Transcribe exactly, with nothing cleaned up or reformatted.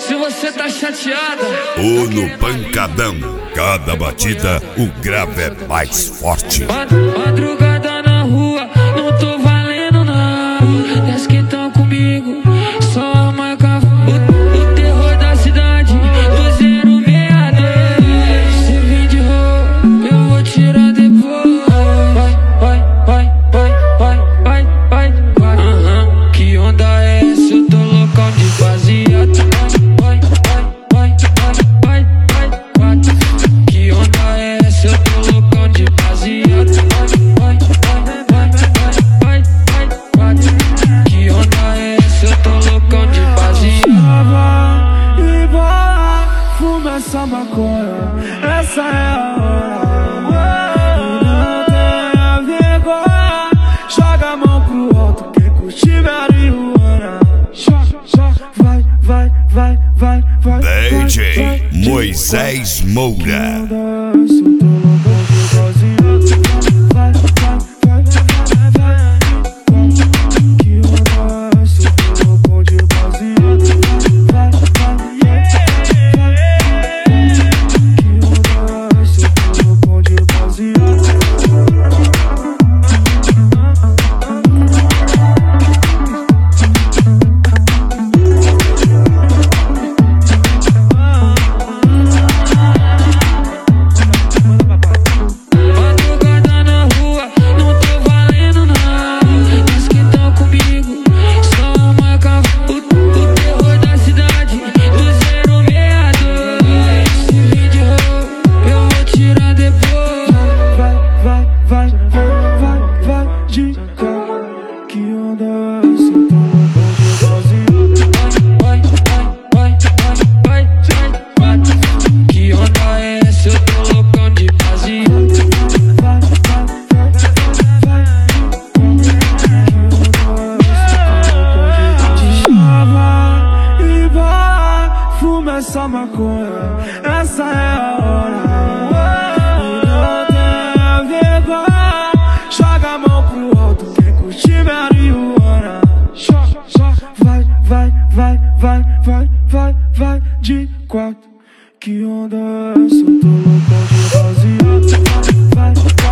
Se você tá chateada, ou no pancadão, cada batida o grave é mais forte. Madrugada na rua, não tô valendo não. Desce que tão comigo, só marca o, o terror da cidade, do zero meia dois. Se vir de roupa, eu vou tirar depois. Vai, vai, vai, vai, vai, vai, vai, vai. Uhum. Que onda é essa? Eu tô loucão de baseado. Vai, vai, vai, vai, vai, vai, vai. Que onda é essa? Eu tô loucão de baseado. Vai, vai, vai, vai, vai, vai, vai. Que onda é essa? Eu tô loucão de baseado. E bora, fuma essa maconha, essa é a hora. Não tenha vergonha, joga a mão pro alto, quem curtir marihuana. Vai, vai, vai, vai, vai. D J Moisés Moura. Essa maconha, essa é a hora. Não tenha vergonha, joga a mão pro alto, quem curtir marihuana. Vai, vai, vai, vai, vai, vai, vai de quatro. Que onda é essa? Eu tô loucão de baseado. Vai, vai.